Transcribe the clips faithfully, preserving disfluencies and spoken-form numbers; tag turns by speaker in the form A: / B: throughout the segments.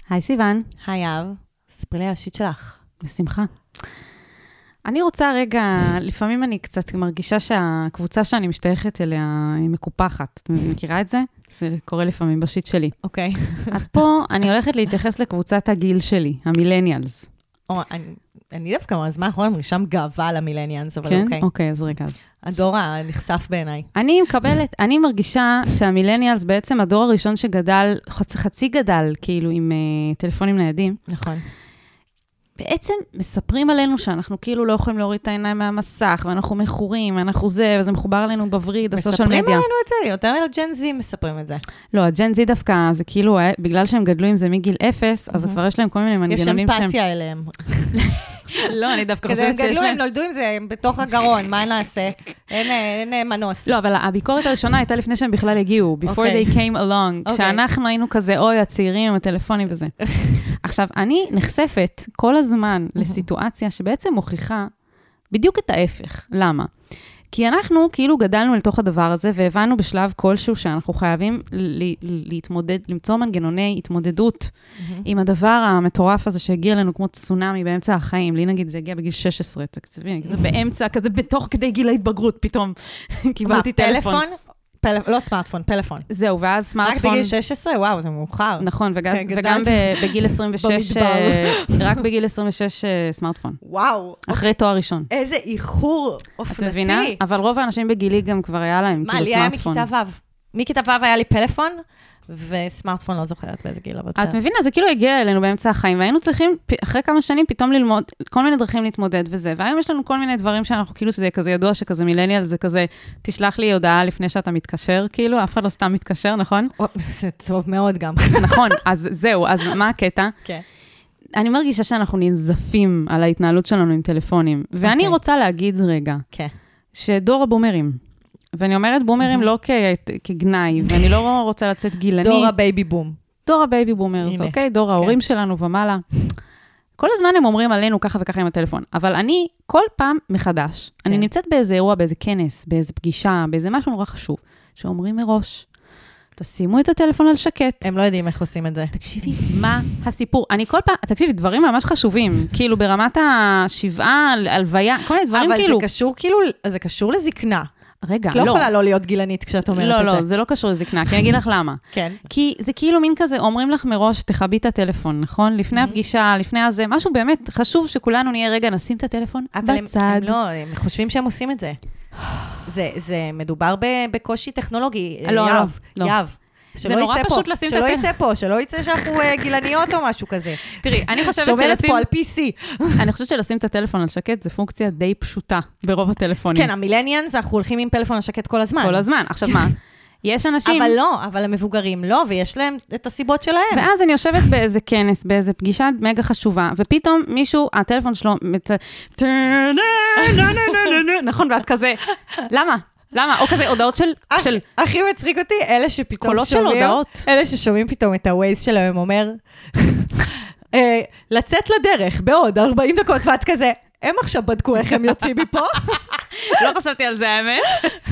A: היי סיוון.
B: היי אב, ספרי לי על השיט שלך.
A: בשמחה. אני רוצה רגע, לפעמים אני קצת מרגישה שהקבוצה שאני משתייכת אליה היא מקופחת. את מכירה את זה? זה קורה לפעמים בשיט שלי.
B: אוקיי.
A: אז פה אני הולכת להתייחס לקבוצת הגיל שלי, המילניאלס.
B: או, אני, אני דווקא מהזמן האחרון מרשם גאווה על המילניאנס, אבל
A: כן?
B: אוקיי.
A: אוקיי, אז רגע אז.
B: הדור הנחשף בעיניי.
A: אני מקבלת, אני מרגישה שהמילניאלס בעצם הדור הראשון שגדל, חצי, חצי גדל, כאילו עם uh, טלפונים ניידים.
B: נכון.
A: בעצם מספרים עלינו שאנחנו כאילו לא יכולים להוריד את העיניים מהמסך, ואנחנו מכורים, ואנחנו זה, וזה מחובר עלינו בווריד, הסושיאל מדיה.
B: מספרים עלינו את זה, יותר על ג'ן זי מספרים את זה.
A: לא, הג'ן זי דווקא, זה כאילו, בגלל שהם גדלו עם זה מגיל אפס, אז כבר יש להם כל מיני מנגנונים שהם...
B: יש אמפתיה אליהם.
A: לא, אני דווקא
B: כזה הם
A: חושבת שיש
B: גדלו,
A: להם...
B: הם נולדו עם זה בתוך הגרון, מה נעשה? אין מנוס.
A: לא, אבל הביקורת הראשונה הייתה לפני שהם בכלל הגיעו, before they came along, כשאנחנו היינו כזה, אוי, הצעירים עם הטלפונים וזה. עכשיו, אני נחשפת כל הזמן לסיטואציה שבעצם מוכיחה בדיוק את ההפך. למה? כי אנחנו כאילו גדלנו לתוך הדבר הזה, והבנו בשלב כלשהו שאנחנו חייבים להתמודד, למצוא מנגנוני התמודדות עם הדבר המטורף הזה שהגיע לנו כמו צונאמי באמצע החיים. לי נגיד, זה הגיע בגיל שש עשרה, תקציבי, זה באמצע, כזה בתוך כדי גיל ההתבגרות, פתאום קיבלתי טלפון.
B: לא סמארטפון, פלאפון.
A: זהו, ואז סמארטפון...
B: רק בגיל שש עשרה? וואו, זה מאוחר.
A: נכון, וגם בגיל עשרים ושש, רק בגיל עשרים ושש סמארטפון.
B: וואו.
A: אחרי תואר ראשון.
B: איזה איחור אופנתי.
A: את מבינה? אבל רוב האנשים בגילי גם כבר היה להם, כאילו סמארטפון.
B: מה, לי היה מכיתה ו'. מכיתה ו' היה לי פלאפון, וסמארטפון לא זוכרת באיזה גיל.
A: את מבינה, זה כאילו הגיע אלינו באמצע החיים, והיינו צריכים אחרי כמה שנים פתאום ללמוד כל מיני דרכים להתמודד וזה, והיום יש לנו כל מיני דברים שאנחנו כאילו שזה כזה ידוע שכזה מילניאל, זה כזה, תשלח לי הודעה לפני שאתה מתקשר, כאילו, אף אחד לא סתם מתקשר, נכון?
B: זה טוב מאוד גם.
A: נכון, אז זהו, אז מה הקטע?
B: כן.
A: אני מרגישה שאנחנו ננזפים על ההתנהלות שלנו עם טלפונים, ואני רוצה להגיד רגע, שדור הבומרים, ואני אומרת בומרים לא כגנאי, ואני לא רוצה לצאת גילנית.
B: דור הבייבי בום.
A: דור הבייבי בומרס, אוקיי? דור ההורים שלנו ומעלה. כל הזמן הם אומרים עלינו ככה וככה עם הטלפון, אבל אני כל פעם מחדש, אני נמצאת באיזה אירוע, באיזה כנס, באיזה פגישה, באיזה משהו נורא חשוב, שאומרים מראש, תשימו את הטלפון על שקט.
B: הם לא יודעים איך עושים את זה.
A: תקשיבי, מה הסיפור? אני כל פעם, תקשיבי, דברים ממש חשובים, כאילו ברמת השבעה, הלוויה, כל מיני דברים כאילו.
B: אבל זה קשור כאילו, זה קשור לזקנה.
A: רגע,
B: לא. את לא יכולה לא להיות גילנית כשאת אומרת
A: לא,
B: את זה.
A: לא, זה לא קשור לזקנה, כי אני אגיד לך למה.
B: כן.
A: כי זה כאילו מין כזה, אומרים לך מראש, תחבי את הטלפון, נכון? לפני הפגישה, לפני הזה, משהו באמת חשוב שכולנו נהיה רגע, נשים את הטלפון בצד.
B: אבל הם לא, הם חושבים שהם עושים את זה. זה מדובר בקושי טכנולוגי.
A: לא, לא.
B: יאב.
A: זה נורא פשוט לשים את
B: הטלפון.
A: הטלפון.
B: שלא יצא פה, שלא יצא שאנחנו גילניות או משהו כזה.
A: תראי, אני חושבת
B: שומרת
A: שלשים...
B: פה על פי סי.
A: אני חושבת שלשים את הטלפון על שקט, זה פונקציה די פשוטה ברוב הטלפונים.
B: כן, המילניאנס, אנחנו הולכים עם פלאפון על שקט כל הזמן.
A: כל הזמן. עכשיו מה? יש אנשים...
B: אבל לא, אבל המבוגרים לא, ויש להם את הסיבות שלהם.
A: ואז אני יושבת באיזה כנס, באיזה פגישה מגה חשובה, ופתאום מישהו, הטלפון שלו, נכון, ואת כזה, למה? למה? או כזה הודעות של...
B: הכי מצחיק אותי, אלה שפתאום
A: קולות של הודעות.
B: אלה ששומעים פתאום את הווייז שלהם, אומר, לצאת לדרך בעוד ארבעים דקות, ואת כזה, הם עכשיו בדקו איך הם יוצאים מפה.
A: לא חשבתי על זה, האמת.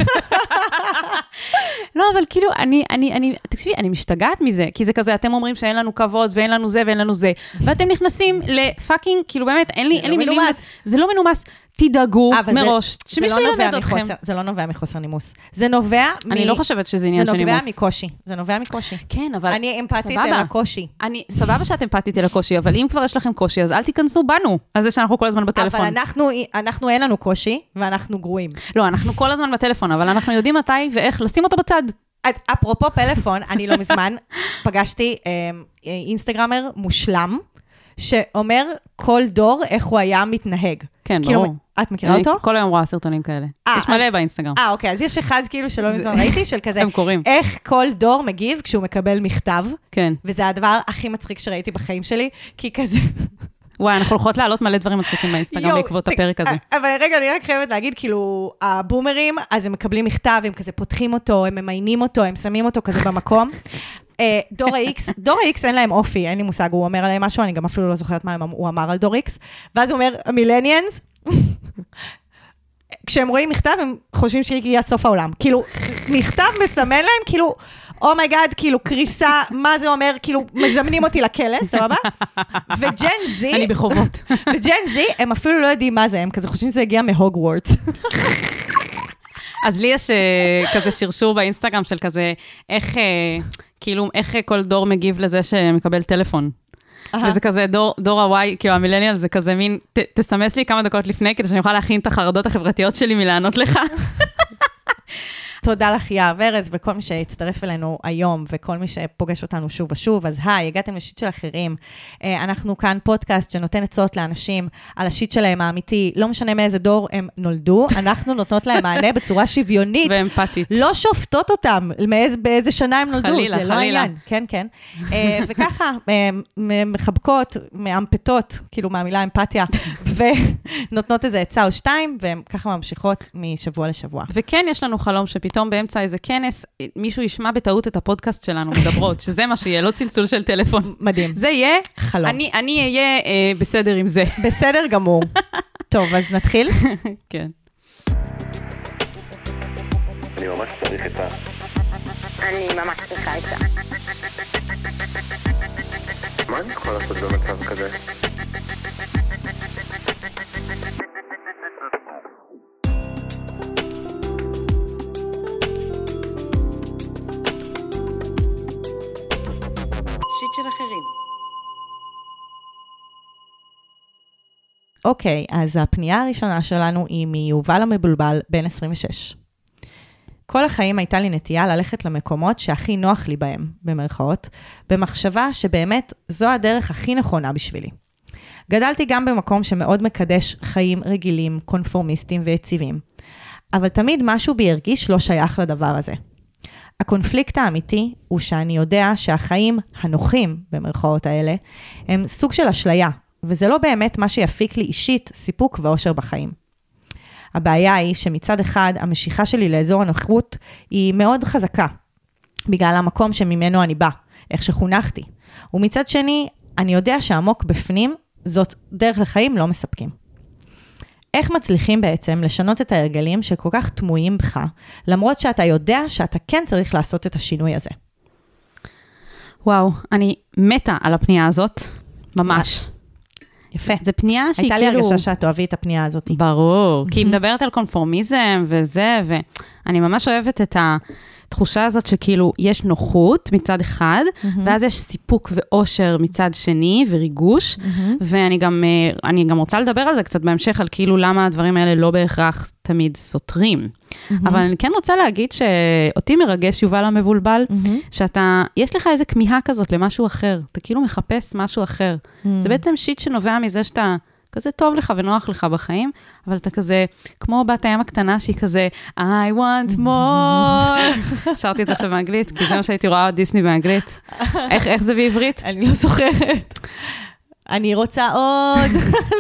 A: לא, אבל כאילו, אני, אני, אני, תקשיבי, אני משתגעת מזה, כי זה כזה, אתם אומרים שאין לנו כבוד, ואין לנו זה, ואין לנו זה, ואתם נכנסים לפאקינג, כאילו באמת, אין לי, אין לי מילים, זה לא מנומס, תדאגו מראש, שמישהו ילמד אתכם.
B: זה לא נובע מחוסר נימוס. זה נובע מ...
A: אני לא חושבת שזה עניין של נימוס.
B: זה נובע מקושי. זה נובע מקושי.
A: כן, אבל...
B: אני אמפתית אל הקושי.
A: אני, סבבה שאת אמפתית אל הקושי, אבל אם כבר יש לכם קושי, אז אל תיכנסו בנו, על זה שאנחנו כל הזמן בטלפון.
B: אבל אנחנו, אנחנו אין לנו קושי, ואנחנו גרועים.
A: לא, אנחנו כל הזמן בטלפון, אבל אנחנו יודעים מתי ואיך לשים אותו בצד.
B: אפרופו פלאפון, אני לא מזמן פגשתי אינסטגרמר מושלם, שאומר כל דור איך הוא היה מתנהג.
A: כן, ברור.
B: את מכירה אותו?
A: כל היום רואה סרטונים כאלה. יש מלא באינסטגרם.
B: אה, אוקיי, אז יש אחד כאילו שלא מזמן ראיתי, של כזה,
A: הם קוראים.
B: איך כל דור מגיב כשהוא מקבל מכתב.
A: כן.
B: וזה הדבר הכי מצחיק שראיתי בחיים שלי, כי כזה...
A: וואי, אנחנו הולכות לעלות מלא דברים מצחיקים באינסטגרם בעקבות הפרק הזה.
B: אבל רגע, אני רק חייבת להגיד, כאילו, הבומרים, אז הם מקבלים מכתב, הם כזה פותחים אותו, הם ממיינים אותו, הם שמים אותו כזה במקום. דור ה-X, דור ה-X אין להם אופי, אין לי מושג, הוא אומר עליהם משהו, אני גם אפילו לא זוכרת מה הוא אמר על דור X, ואז הוא אומר, המילניאנס, כשהם רואים מכתב, הם חושבים שהגיע סוף העולם. כאילו, מכתב מסמן להם, כאילו, אומייגאד, כאילו קריסה, מה זה אומר, כאילו מזמנים אותי לכלא, סבבה? וג'ן זי,
A: אני בחובות.
B: וג'ן זי, הם אפילו לא יודעים מה זה, הם כזה חושבים שזה הגיע מהוגוורטס.
A: אז לי יש כזה שרשור באינסטגרם של כזה, איך, כאילו, איך כל דור מגיב לזה שמקבל טלפון. וזה כזה דור, דור הוואי, כאילו המילניאל, זה כזה מין, ת, תסמס לי כמה דקות לפני, כדי שאני אוכל להכין את החרדות החברתיות שלי מלענות לך.
B: תודה לך, יער ורז, וכל מי שהצטרף אלינו היום, וכל מי שפוגש אותנו שוב ושוב. אז היי, הגעתם לשיט של אחרים. אנחנו כאן פודקאסט שנותן עצות לאנשים על השיט שלהם האמיתי, לא משנה מאיזה דור הם נולדו, אנחנו נותנות להם מענה בצורה שוויונית.
A: ואמפתית.
B: לא שופטות אותם, מאיזה, באיזה שנה הם נולדו.
A: חלילה,
B: זה לא
A: חלילה.
B: העניין. כן, כן. וככה, מחבקות, מאמפתות, כאילו מהמילה אמפתיה, ונותנות איזה עצה או שתיים, והן ככה ממשיכות משבוע לשבוע.
A: וכן, יש לנו חלום שפתאום באמצע איזה כנס, מישהו ישמע בטעות את הפודקאסט שלנו מדברות, שזה מה שיהיה, לא צלצול של טלפון.
B: מדהים.
A: זה יהיה,
B: חלום.
A: אני, אני אהיה אה, בסדר עם זה.
B: בסדר גמור. טוב, אז נתחיל?
A: כן.
C: אני ממש צריך את ה...
D: אני ממש צריכה את זה.
C: מה אני יכול לעשות במצב כזה?
A: שיט של אחרים.
B: אוקיי, אז הפנייה הראשונה שלנו היא מיובל המבולבל, בן עשרים ושש. כל החיים הייתה לי נטייה ללכת למקומות שהכי נוח לי בהם, במרכאות, במחשבה שבאמת זו הדרך הכי נכונה בשבילי. גדלתי גם במקום שמאוד מקדש חיים רגילים, קונפורמיסטיים ויציבים, אבל תמיד משהו בי הרגיש לא שייך לדבר הזה. הקונפליקט האמיתי הוא שאני יודע שהחיים הנוחים, במרכאות האלה, הם סוג של אשליה, וזה לא באמת מה שיפיק לי אישית סיפוק ואושר בחיים. הבעיה היא שמצד אחד המשיכה שלי לאזור הנוחות היא מאוד חזקה, בגלל המקום שממנו אני בא, איך שחונכתי. ומצד שני, אני יודע שעמוק בפנים, זאת דרך לחיים לא מספקים. איך מצליחים בעצם לשנות את ההרגלים שכל כך תמוהים בך, למרות שאתה יודע שאתה כן צריך לעשות את השינוי הזה?
A: וואו, אני מתה על הפנייה הזאת, ממש.
B: יפה.
A: זה פנייה שהיא
B: כאילו... הייתה לי הרגשה שאת אוהבי את הפנייה הזאת.
A: ברור, כי היא מדברת על קונפורמיזם וזה, ואני ממש אוהבת את התחושה הזאת שכאילו יש נוחות מצד אחד, ואז יש סיפוק ואושר מצד שני, וריגוש, ואני גם, אני גם רוצה לדבר על זה קצת בהמשך, על כאילו למה הדברים האלה לא בהכרח תמיד סותרים. אבל אני כן רוצה להגיד שאותי מרגש יובל המבולבל, שאתה, יש לך איזה כמיהה כזאת למשהו אחר, אתה כאילו מחפש משהו אחר. זה בעצם שיט שנובע מזה שאתה כזה טוב לך ונוח לך בחיים, אבל אתה כזה, כמו בת הים הקטנה שהיא כזה, I want more. שרתי את זה עכשיו באנגלית, כי זה מה שהייתי רואה דיסני באנגלית. איך, איך זה בעברית?
B: אני לא זוכרת. אני רוצה עוד.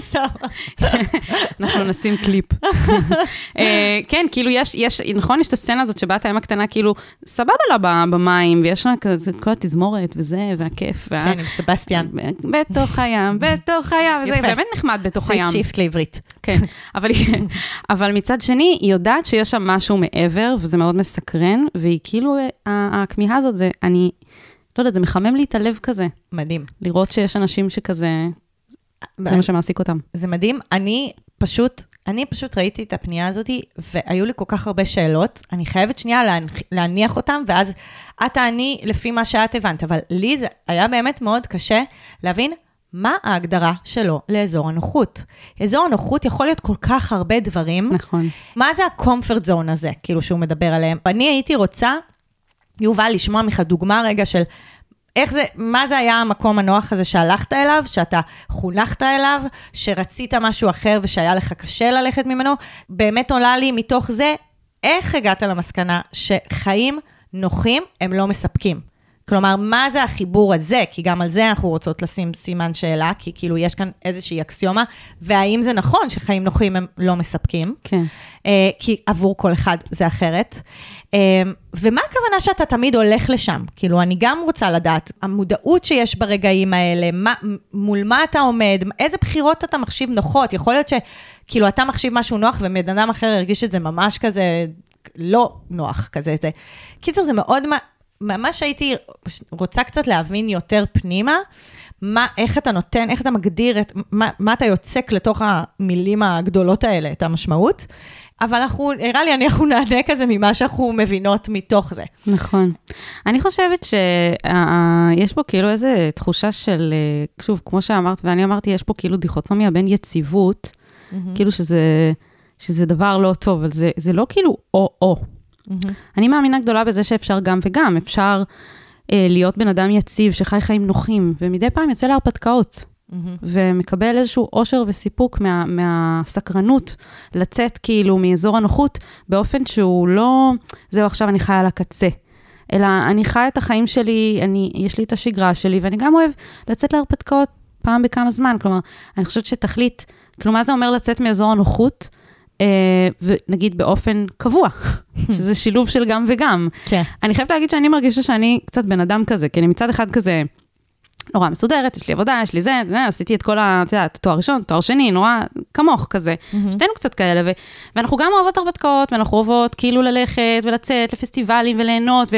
A: אנחנו נשים קליפ. כן, כאילו יש, יש, נכון, יש את הסצנה הזאת שבת הים הקטנה, כאילו, סבבה לה במים, ויש לה כזה, כל התזמורת וזה, והכיף.
B: כן, עם סבסטיאן.
A: בתוך הים, בתוך הים, וזה באמת נחמד בתוך הים.
B: זה שיפט לעברית.
A: כן, אבל, אבל מצד שני, היא יודעת שיש שם משהו מעבר, וזה מאוד מסקרן, והיא כאילו, הכמיהה הזאת זה, אני... לא יודעת, זה מחמם לי את הלב כזה.
B: מדהים.
A: לראות שיש אנשים שכזה, זה מה שמעסיק אותם.
B: זה מדהים. אני פשוט, אני פשוט ראיתי את הפנייה הזאת, והיו לי כל כך הרבה שאלות. אני חייבת שנייה להניח אותם, ואז את תעני לפי מה שאת הבנת. אבל לי זה היה באמת מאוד קשה להבין מה ההגדרה שלו לאזור הנוחות. אזור הנוחות יכול להיות כל כך הרבה דברים.
A: נכון.
B: מה זה הקומפרט זון הזה, כאילו שהוא מדבר עליהם? אני הייתי רוצה, יובל, לשמוע ממך דוגמה רגע של איך זה, מה זה היה המקום הנוח הזה שהלכת אליו, שאתה חונכת אליו, שרצית משהו אחר ושהיה לך קשה ללכת ממנו, באמת עולה לי מתוך זה, איך הגעת למסקנה שחיים נוחים הם לא מספקים? כלומר, מה זה החיבור הזה? כי גם על זה אנחנו רוצות לשים סימן שאלה, כי כאילו יש כאן איזושהי אקסיומה, והאם זה נכון שחיים נוחים הם לא מספקים?
A: כן.
B: אה, כי עבור כל אחד זה אחרת. אה, ומה הכוונה שאתה תמיד הולך לשם? כאילו, אני גם רוצה לדעת, המודעות שיש ברגעים האלה, מה, מול מה אתה עומד, איזה בחירות אתה מחשיב נוחות? יכול להיות שכאילו אתה מחשיב משהו נוח, ובן אדם אחר הרגיש את זה ממש כזה לא נוח כזה. זה. קיצר, זה מאוד... ממש הייתי רוצה קצת להבין יותר פנימה, מה, איך אתה נותן, איך אתה מגדיר, את, מה, מה אתה יוצק לתוך המילים הגדולות האלה, את המשמעות, אבל אנחנו, נראה לי, אנחנו נענה כזה ממה שאנחנו מבינות מתוך זה.
A: נכון. אני חושבת שיש פה כאילו איזו תחושה של, שוב, כמו שאמרת, ואני אמרתי, יש פה כאילו דיכוטומיה בין יציבות, כאילו שזה, שזה דבר לא טוב, אבל זה, זה לא כאילו או-או. אני מאמינה גדולה בזה שאפשר גם וגם, אפשר אה, להיות בן אדם יציב, שחי חיים נוחים, ומדי פעם יוצא להרפתקאות, mm-hmm. ומקבל איזשהו אושר וסיפוק מה, מהסקרנות, לצאת כאילו מאזור הנוחות, באופן שהוא לא, זהו עכשיו אני חיה על הקצה, אלא אני חיה את החיים שלי, אני, יש לי את השגרה שלי, ואני גם אוהב לצאת להרפתקאות פעם בכמה זמן, כלומר, אני חושבת שתכלית, כלומר, מה זה אומר לצאת מאזור הנוחות, ונגיד באופן קבוע, שזה שילוב של גם וגם. אני חייבת להגיד שאני מרגישה שאני קצת בן אדם כזה, כי אני מצד אחד כזה נורא מסודרת, יש לי עבודה, יש לי זה, עשיתי את כל התואר ראשון, תואר שני, נורא כמוך כזה. שתינו קצת כאלה, ואנחנו גם אוהבות הרפתקאות, ואנחנו אוהבות כאילו ללכת ולצאת לפסטיבלים וליהנות,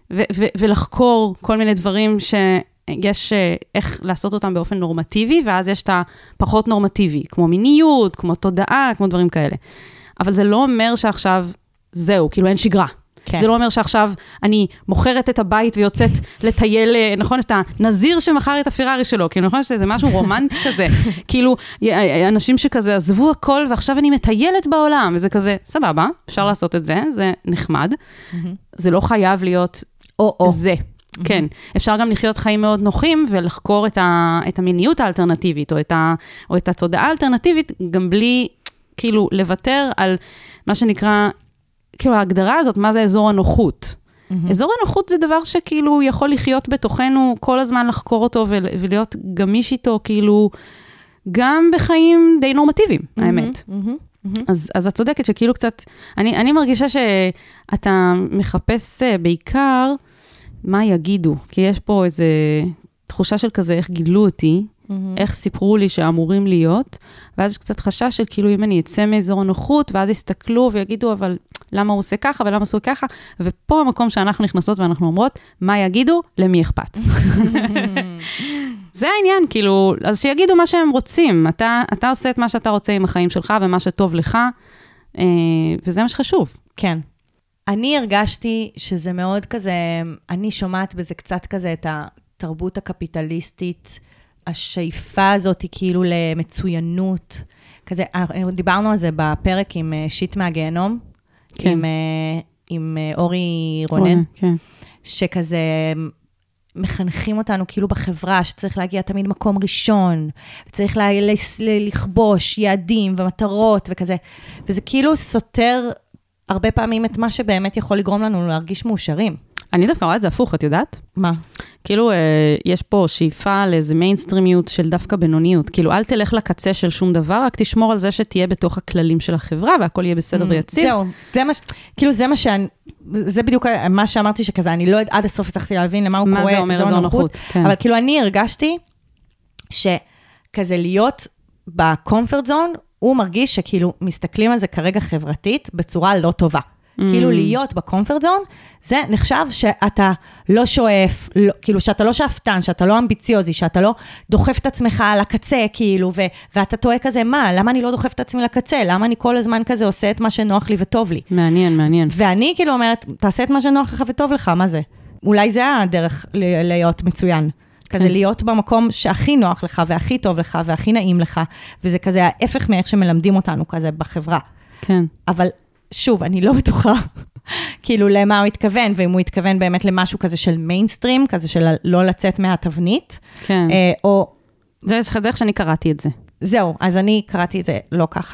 A: ולחקור כל מיני דברים ש... יש איך לעשות אותם באופן נורמטיבי, ואז יש את הפחות נורמטיבי, כמו מיניות, כמו תודעה, כמו דברים כאלה. אבל זה לא אומר שעכשיו זהו, כאילו אין שגרה. כן. זה לא אומר שעכשיו אני מוכרת את הבית ויוצאת לטייל, נכון, את הנזיר שמכר את הפירארי שלו, כאילו נכון שזה משהו רומנטי כזה, כאילו אנשים שכזה עזבו הכל, ועכשיו אני מטיילת בעולם, וזה כזה, סבבה, אפשר לעשות את זה, זה נחמד. זה לא חייב להיות או-או. זה. כן, אפשר גם לחיות חיים מאוד נוחים, ולחקור את, ה, את המיניות האלטרנטיבית, או את, ה, או את התודעה האלטרנטיבית, גם בלי, כאילו, לוותר על מה שנקרא, כאילו, ההגדרה הזאת, מה זה אזור הנוחות. Mm-hmm. אזור הנוחות זה דבר שכאילו יכול לחיות בתוכנו, כל הזמן לחקור אותו, ול, ולהיות גמיש איתו, כאילו, גם בחיים די נורמטיביים, mm-hmm. האמת. Mm-hmm. Mm-hmm. אז, אז את צודקת שכאילו קצת, אני, אני מרגישה שאתה מחפש בעיקר, מה יגידו? כי יש פה איזו תחושה של כזה, איך גידלו אותי, mm-hmm. איך סיפרו לי שאמורים להיות, ואז יש קצת חשש של כאילו אם אני אצא מאזור הנוחות, ואז יסתכלו ויגידו, אבל למה הוא עושה ככה, ולמה הוא עושה ככה, ופה המקום שאנחנו נכנסות ואנחנו אומרות, מה יגידו? למי אכפת? זה העניין, כאילו, אז שיגידו מה שהם רוצים, אתה, אתה עושה את מה שאתה רוצה עם החיים שלך, ומה שטוב לך, אה, וזה מה שחשוב.
B: כן. אני הרגשתי שזה מאוד כזה, אני שומעת בזה קצת כזה את התרבות הקפיטליסטית, השאיפה הזאת היא כאילו למצוינות, כזה, דיברנו על זה בפרק עם שיט מהגיהנום, כן. עם, עם אורי רונן,
A: כן.
B: שכזה מחנכים אותנו כאילו בחברה, שצריך להגיע תמיד מקום ראשון, וצריך לה, לכבוש יעדים ומטרות וכזה, וזה כאילו סותר הרבה פעמים את מה שבאמת יכול לגרום לנו להרגיש מאושרים.
A: אני דווקא רואה את זה הפוך, את יודעת?
B: מה?
A: כאילו, אה, יש פה שאיפה לאיזה מיינסטרימיות של דווקא בינוניות. כאילו, אל תלך לקצה של שום דבר, רק תשמור על זה שתהיה בתוך הכללים של החברה, והכל יהיה בסדר ויציב.
B: זהו, זה מה, כאילו, זה מה שאני, זה בדיוק מה שאמרתי שכזה, אני לא עד הסוף הצלחתי להבין למה הוא קורא,
A: מה זה אומר אזור נוחות. כן.
B: אבל כאילו, אני הרגשתי שכזה להיות בקומפורט זון, הוא מרגיש שכאילו מסתכלים על זה כרגע חברתית בצורה לא טובה. Mm. כאילו להיות בקומפורט זון, זה נחשב שאתה לא שואף, לא, כאילו שאתה לא שאפתן, שאתה לא אמביציוזי, שאתה לא דוחף את עצמך על הקצה, כאילו, ו, ואתה טועה כזה, מה, למה אני לא דוחף את עצמי לקצה? למה אני כל הזמן כזה עושה את מה שנוח לי וטוב לי?
A: מעניין, מעניין.
B: ואני כאילו אומרת, תעשה את מה שנוח לך וטוב לך, מה זה? אולי זה הדרך להיות מצוין. כזה להיות במקום שהכי נוח לך, והכי טוב לך, והכי נעים לך, וזה כזה ההפך מאיך שמלמדים אותנו כזה בחברה.
A: כן.
B: אבל שוב, אני לא בטוחה, כאילו למה הוא התכוון, ואם הוא התכוון באמת למשהו כזה של מיינסטרים, כזה של לא לצאת מהתבנית,
A: כן.
B: אה, או...
A: זה, זה איך שאני קראתי את זה.
B: זהו, אז אני קראתי את זה לא ככה.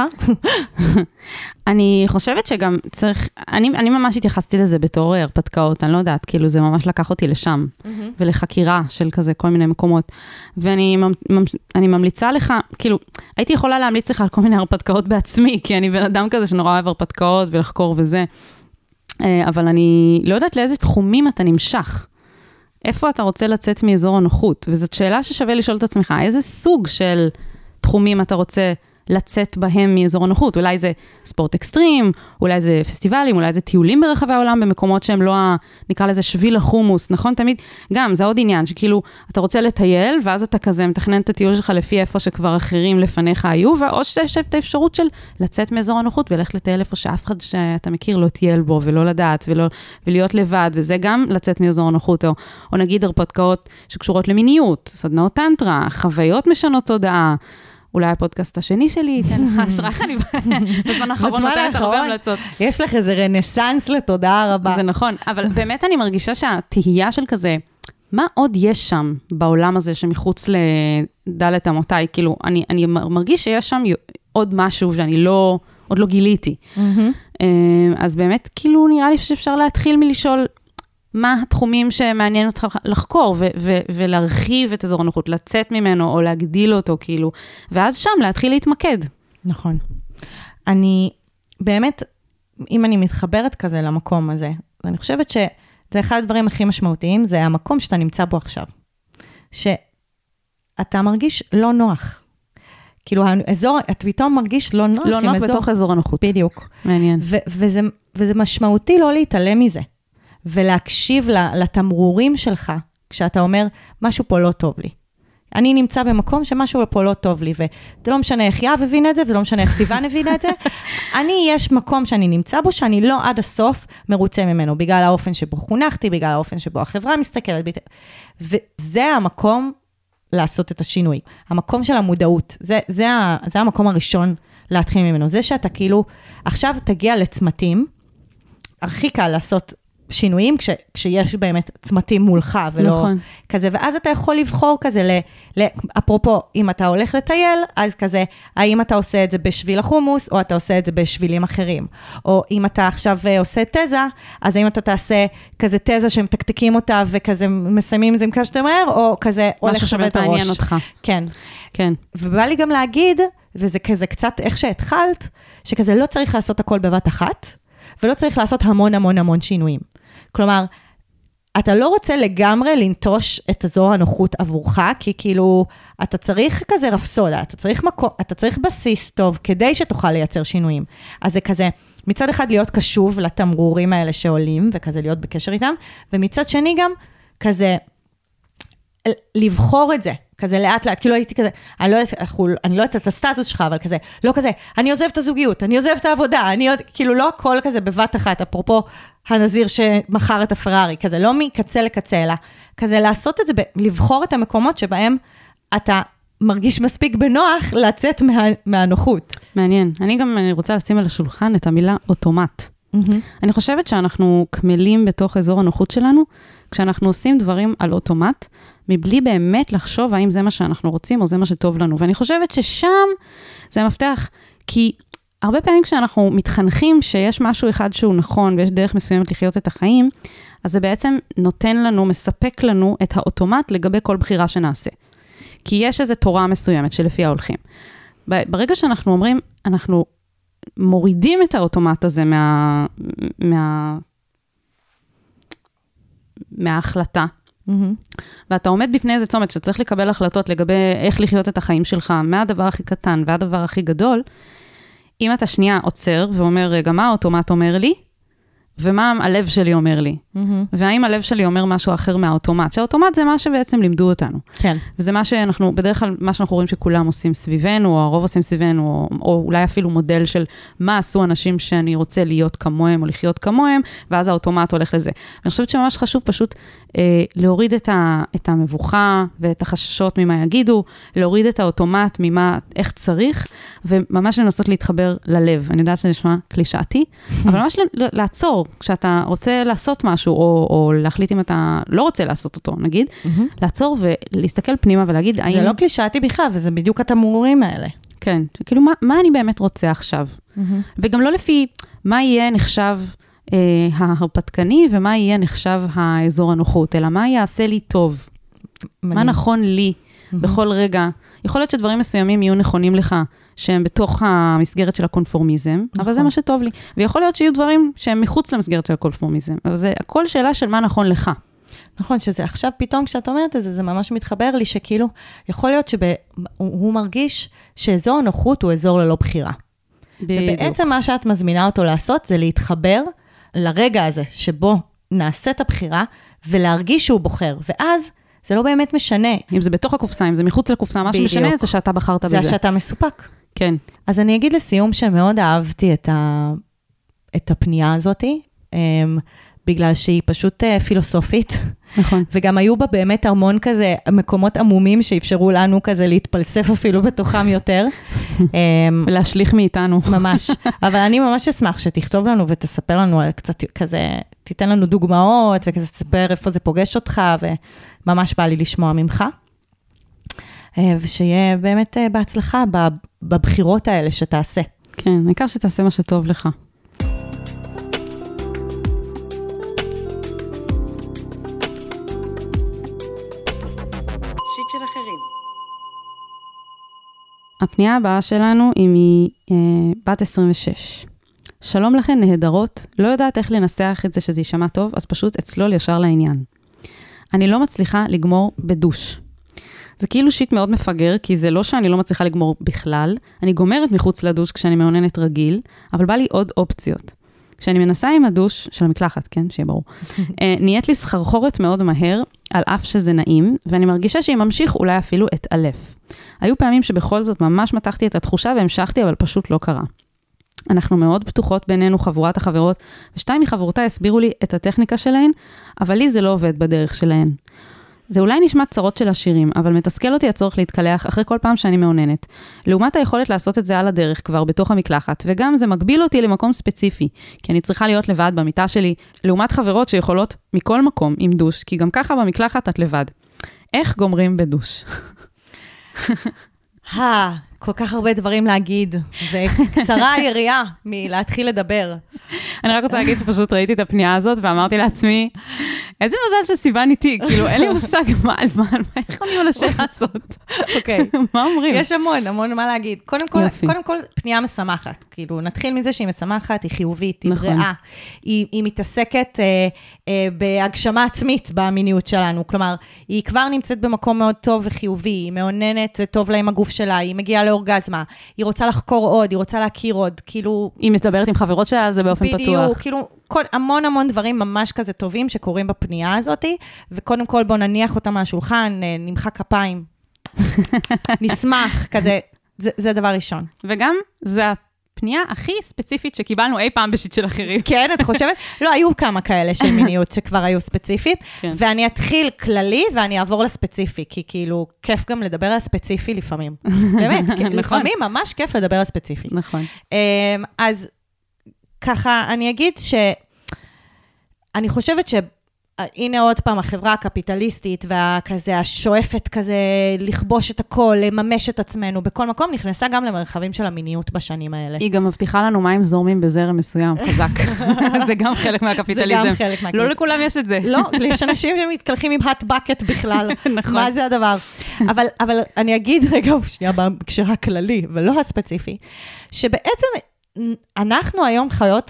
A: אני חושבת שגם צריך, אני, אני ממש התייחסתי לזה בתור הרפתקאות, אני לא יודעת, כאילו זה ממש לקח אותי לשם, mm-hmm. ולחקירה של כזה כל מיני מקומות, ואני אני ממליצה לך, כאילו, הייתי יכולה להמליץ לך על כל מיני הרפתקאות בעצמי, כי אני בן אדם כזה שנורא אוהב הרפתקאות ולחקור וזה, אבל אני לא יודעת לאיזה תחומים אתה נמשך, איפה אתה רוצה לצאת מאזור הנוחות, וזאת שאלה ששווה לשאול את עצמך, איזה סוג של תחומים אתה רוצה לצאת בהם מאזור הנוחות. אולי זה ספורט אקסטרים, אולי זה פסטיבלים, אולי זה טיולים ברחבי העולם, במקומות שהם לא, נקרא לזה שביל החומוס, נכון? תמיד, גם, זה עוד עניין, שכאילו, אתה רוצה לטייל, ואז אתה כזה מתכנן את הטיול שלך לפי איפה שכבר אחרים לפניך היו, ועוד שיש את האפשרות של לצאת מאזור הנוחות, וללכת לטייל איפה שאף אחד שאתה מכיר לא טייל בו, ולא לדעת, ולא, ולהיות לבד, וזה גם לצאת מאזור הנוחות, או, או נגיד הרפתקאות שקשורות למיניות, סדנאות טנטרה, חוויות משנות תודעה, אולי הפודקאסט השני שלי ייתן לך השראה, אני בזמן האחרון נותנת הרבה המלצות.
B: יש לך איזה רנסנס לתודעה רבה.
A: זה נכון, אבל באמת אני מרגישה שהתהייה של כזה, מה עוד יש שם בעולם הזה שמחוץ לדלת אמותיי? כאילו, אני, אני מרגיש שיש שם עוד משהו שאני לא, עוד לא גיליתי. אז באמת, כאילו, נראה לי שאפשר להתחיל מלשאול, מה התחומים שמעניין אותך לחקור, ו- ו- ולהרחיב את אזור הנוחות, לצאת ממנו, או להגדיל אותו, כאילו, ואז שם להתחיל להתמקד.
B: נכון. אני, באמת, אם אני מתחברת כזה למקום הזה, אני חושבת שזה אחד הדברים הכי משמעותיים, זה המקום שאתה נמצא בו עכשיו. שאתה מרגיש לא נוח. כאילו, האזור, אתה פתאום מרגיש לא נוח.
A: לא נוח
B: אזור,
A: בתוך אזור הנוחות.
B: בדיוק.
A: מעניין.
B: ו- וזה, וזה משמעותי לא להתעלם מזה. ולהקשיב לתמרורים שלך, כשאתה אומר, משהו פה לא טוב לי. אני נמצא במקום שמשהו פה לא טוב לי, וזה לא משנה איך יאב הבין את זה, וזה לא משנה איך סיוון הבין את זה. אני, יש מקום שאני נמצא בו, שאני לא עד הסוף מרוצה ממנו, בגלל האופן שבו חונכתי, בגלל האופן שבו החברה מסתכלת. וזה המקום לעשות את השינוי. המקום של המודעות. זה, זה, זה המקום הראשון להתחיל ממנו. זה שאתה כאילו, עכשיו תגיע לצמתים, הכי קל לעשות שינויים, כש, כשיש באמת צמתים מולך, ולא
A: נכון.
B: כזה, ואז אתה יכול לבחור כזה, ל, ל, אפרופו, אם אתה הולך לטייל, אז כזה, האם אתה עושה את זה בשביל החומוס, או אתה עושה את זה בשבילים אחרים, או אם אתה עכשיו עושה תזה, אז האם אתה תעשה כזה תזה שמתקתקים אותה, וכזה מסיימים את זה עם כמה שאתה מהר, או כזה הולך שווה את הראש.
A: מעניין אותך.
B: כן.
A: כן.
B: ובא לי גם להגיד, וזה כזה קצת איך שהתחלת, שכזה לא צריך לעשות הכל בבת אחת, ולא צריך לעשות המון המון המון שינויים. כלומר, אתה לא רוצה לגמרי לנטוש את אזור הנוחות עבורך, כי כאילו, אתה צריך כזה רפסודה, אתה צריך מקום, אתה צריך בסיס טוב, כדי שתוכל לייצר שינויים. אז זה כזה, מצד אחד להיות קשוב לתמרורים האלה שעולים, וכזה להיות בקשר איתם, ומצד שני גם, כזה, לבחור את זה, כזה לאט לאט, כאילו הייתי כזה, אני לא, אני לא יודעת את הסטטוס שלך, אבל כזה, לא כזה, אני עוזב את הזוגיות, אני עוזב את העבודה, אני עוד, כאילו לא הכל כזה בבת אחת, אפרופו הנזיר שמחר את הפרארי, כזה לא מקצה לקצה, אלא כזה לעשות את זה, לבחור את המקומות שבהם אתה מרגיש מספיק בנוח לצאת מה, מהנוחות.
A: מעניין. אני גם רוצה לשים על השולחן את המילה אוטומט. Mm-hmm. אני חושבת שאנחנו כמלים בתוך אזור הנוחות שלנו, כשאנחנו עושים דברים על אוטומט, מבלי באמת לחשוב האם זה מה שאנחנו רוצים או זה מה שטוב לנו. ואני חושבת ששם זה המפתח, כי הרבה פעמים כשאנחנו מתחנכים שיש משהו אחד שהוא נכון ויש דרך מסוימת לחיות את החיים, אז זה בעצם נותן לנו, מספק לנו את האוטומט לגבי כל בחירה שנעשה. כי יש איזו תורה מסוימת שלפי ההולכים. ברגע שאנחנו אומרים, אנחנו מורידים את האוטומט הזה מה, מה, מההחלטה, mm-hmm. ואתה עומד בפני איזה צומת שצריך לקבל החלטות לגבי איך לחיות את החיים שלך, מהדבר הכי קטן והדבר הכי גדול, אם אתה שנייה עוצר ואומר, רגע, מה האוטומט אומר לי? ומה הלב שלי אומר לי? Mm-hmm. והאם הלב שלי אומר משהו אחר מהאוטומט? שהאוטומט זה מה שבעצם לימדו אותנו. כן. וזה מה שאנחנו, בדרך כלל, מה שאנחנו רואים שכולם עושים סביבנו, או הרוב עושים סביבנו, או, או אולי אפילו מודל של מה עשו אנשים שאני רוצה להיות כמוהם, או לחיות כמוהם, ואז האוטומט הולך לזה. אני חושבת שממש חשוב פשוט אה, להוריד את, ה, את המבוכה, ואת החששות ממה יגידו, להוריד את האוטומט ממה, איך צריך, וממש לנסות להתחבר ללב. אני יודעת שנשמע קלישאתי, אבל ממש לעצור. כשאתה רוצה לעשות משהו, או, או להחליט אם אתה לא רוצה לעשות אותו, נגיד, mm-hmm. לעצור ולהסתכל פנימה ולהגיד,
B: זה
A: האם...
B: לא קלישאתי בכלל, וזה בדיוק התמרורים האלה.
A: כן, כאילו, מה, מה אני באמת רוצה עכשיו? Mm-hmm. וגם לא לפי מה יהיה נחשב אה, ההרפתקני, ומה יהיה נחשב האזור הנוחות, אלא מה יעשה לי טוב? מדהים. מה נכון לי mm-hmm. בכל רגע? יכול להיות שדברים מסוימים יהיו נכונים לך, שהם בתוך המסגרת של הקונפורמיזם, נכון. אבל זה מה שטוב לי. ויכול להיות שיהיו דברים שהם מחוץ למסגרת של הקונפורמיזם, אבל זה הכל שאלה של מה נכון לך.
B: נכון, שזה עכשיו פתאום כשאת אומרת את זה, זה ממש מתחבר לי שכאילו, יכול להיות שהוא מרגיש שאזור הנוחות הוא אזור ללא בחירה. בדיוק. ובעצם מה שאת מזמינה אותו לעשות, זה להתחבר לרגע הזה, שבו נעשה את הבחירה, ולהרגיש שהוא בוחר, ואז זה לא באמת משנה.
A: אם זה בתוך הקופסה, אם זה מחוץ לקופסה, מה שמשנה זה שאתה בחרת בזה.
B: זה שאתה מסופק.
A: כן.
B: אז אני אגיד לסיום שמאוד אהבתי את, ה... את הפנייה הזאת, בגלל שהיא פשוט פילוסופית.
A: נכון.
B: וגם היו בה באמת המון כזה, מקומות עמומים שאפשרו לנו כזה להתפלסף אפילו בתוכם יותר.
A: להשליך מאיתנו.
B: ממש. אבל אני ממש אשמח שתכתוב לנו ותספר לנו קצת כזה, תיתן לנו דוגמאות וכזה תספר איפה זה פוגש אותך, וממש בא לי לשמוע ממך. ושיהיה באמת בהצלחה בבחירות האלה שתעשה.
A: כן, העיקר שתעשה מה שטוב לך.
E: של אחרים.
A: הפנייה הבאה שלנו היא מבת עשרים ושש. שלום לכן נהדרות, לא יודעת איך לנסח את זה שזה יישמע טוב, אז פשוט אצלול ישר לעניין. אני לא מצליחה לגמור בדוש. זה כאילו שיט מאוד מפגר, כי זה לא שאני לא מצליחה לגמור בכלל, אני גומרת מחוץ לדוש כשאני מעוננת רגיל, אבל בא לי עוד אופציות. כשאני מנסה עם הדוש של המקלחת, כן, שיהיה ברור, נהיית לי סחרחורת מאוד מהר, על אף שזה נעים, ואני מרגישה שהיא ממשיך אולי אפילו את אלף. היו פעמים שבכל זאת ממש מתחתי את התחושה והמשכתי, אבל פשוט לא קרה. אנחנו מאוד פתוחות בינינו, חבורת החברות, ושתיים מחברותיי הסבירו לי את הטכניקה שלהן, אבל לי זה לא עובד בדרך שלהן. זה אולי נשמע צרות של השירים, אבל מתסכל אותי הצורך להתקלח אחרי כל פעם שאני מעוננת. לעומת היכולת לעשות את זה על הדרך כבר בתוך המקלחת, וגם זה מגביל אותי למקום ספציפי, כי אני צריכה להיות לבד במיטה שלי, לעומת חברות שיכולות מכל מקום עם דוש, כי גם ככה במקלחת את לבד. איך גומרים בדוש?
B: אה, כל כך הרבה דברים להגיד, וקצרה היריעה מלהתחיל לדבר.
A: אני רק רוצה להגיד שפשוט ראיתי את הפנייה הזאת, ואמרתי לעצמי, איזה מזל שסיוון איתי, כאילו אין לי מושג מה, איך אני על השאלה הזאת.
B: אוקיי.
A: מה אומרים?
B: יש המון, המון מה להגיד. קודם כל, קודם כל, פנייה משמחת. כאילו, נתחיל מזה שהיא משמחת, היא חיובית, היא בריאה. היא מתעסקת בהגשמה עצמית במיניות שלנו. כלומר, היא כבר נמצאת במקום מאוד טוב וחיובי, היא מעוננת, זה טוב לה עם הגוף שלה, היא מגיעה לאורגזמה, היא רוצה לחקור עוד, היא רוצה להכיר עוד, כאילו...
A: היא מדברת עם חברות שלה, זה באופן פתוח.
B: בדיוק, כאילו, כל, המון המון דברים ממש כזה טובים שקורים בפנייה הזאת, וקודם כל בוא נניח אותם על השולחן, נמחא כפיים, נשמח, כזה, זה, זה דבר ראשון.
A: וגם, זה הפנייה הכי ספציפית שקיבלנו אי פעם בשיט של אחרים.
B: כן, את חושבת? לא, היו כמה כאלה של מיניות שכבר היו ספציפית, כן. ואני אתחיל כללי ואני אעבור לספציפי, כי כאילו, כיף גם לדבר על ספציפי לפעמים. באמת, לפעמים ממש כיף לדבר על ספציפי.
A: נכון.
B: אז ככה, אני אגיד ש... אני חושבת ש... הנה עוד פעם, החברה הקפיטליסטית והכזה, השואפת כזה, לכבוש את הכל, לממש את עצמנו, בכל מקום נכנסה גם למרחבים של המיניות בשנים האלה.
A: היא גם מבטיחה לנו מים זורמים בזרם מסוים, חזק. זה גם חלק מהקפיטליזם.
B: זה גם חלק מהקפיטליזם.
A: לא לכולם יש את זה.
B: לא, יש אנשים שמתקלחים עם hot bucket בכלל. נכון. מה זה הדבר? אבל, אבל אני אגיד רגע, שנייה, בהקשר הכללי, ולא הספציפי, שבעצם... אנחנו היום חיות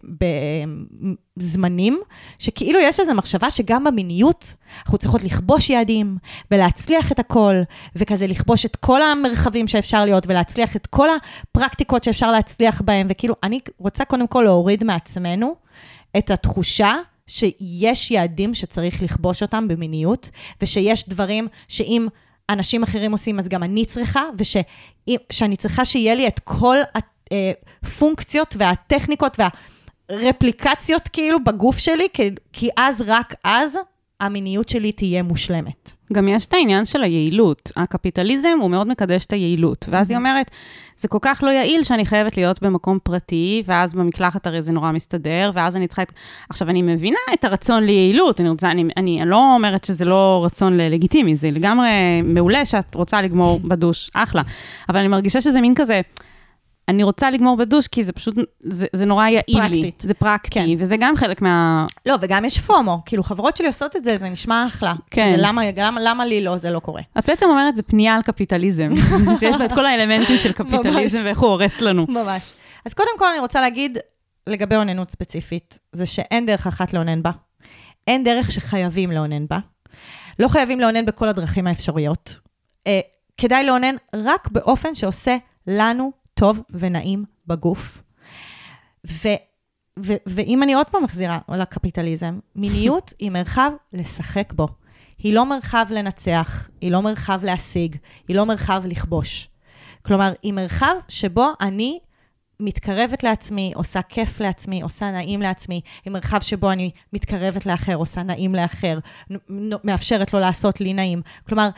B: בזמנים שכאילו יש איזו מחשבה שגם במיניות אנחנו צריכות לכבוש יעדים ולהצליח את הכל, וכזה לכבוש את כל המרחבים שאפשר להיות ולהצליח את כל הפרקטיקות שאפשר להצליח בהם, וכאילו אני רוצה קודם כל להוריד מעצמנו את התחושה שיש יעדים שצריך לכבוש אותם במיניות, ושיש דברים שאם אנשים אחרים עושים אז גם אני צריכה, ושאני צריכה שיהיה לי את כל פונקציות והטכניקות והרפליקציות כאילו בגוף שלי, כי אז רק אז המיניות שלי תהיה מושלמת.
A: גם יש את העניין של היעילות. הקפיטליזם הוא מאוד מקדש את היעילות, ואז היא אומרת, זה כל כך לא יעיל שאני חייבת להיות במקום פרטי, ואז במקלחת הרי זה נורא מסתדר, ואז אני צריכה... עכשיו, אני מבינה את הרצון ליעילות, אני, רוצה, אני, אני, אני לא אומרת שזה לא רצון ללגיטימי, זה לגמרי מעולה שאת רוצה לגמור בדוש, אחלה. אבל אני מרגישה שזה מין כזה... אני רוצה לגמור בדוש, כי זה פשוט, זה, זה נורא יעיל לי. פרקטית. זה פרקטי, כן. וזה גם חלק מה...
B: לא, וגם יש פומו. כאילו, חברות שלי עושות את זה, זה נשמע אחלה. כן. זה למה, למה, למה לי לא, זה לא קורה.
A: את בעצם אומרת, זה פנייה על קפיטליזם. שיש בה את כל האלמנטים של קפיטליזם, ואיך הוא הורס לנו.
B: ממש. אז קודם כל, אני רוצה להגיד, לגבי עוננות ספציפית, זה שאין דרך אחת לעונן בה. אין דרך שחייבים לאונן בה. לא חייבים לאונן בכל הדרכים האפשריות. אה, כדאי לאונן רק באופן שעושה לנו טוב ונעים בגוף. ו, ו, ואם אני עוד פעם מחזירה לקפיטליזם, מיניות היא מרחב לשחק בו. היא לא מרחב לנצח, היא לא מרחב להשיג, היא לא מרחב לכבוש. כלומר, היא מרחב שבו אני מתקרבת לעצמי, עושה כיף לעצמי, עושה נעים לעצמי, היא מרחב שבו אני מתקרבת לאחר, עושה נעים לאחר, מאפשרת לו לעשות לי נעים. כלומר,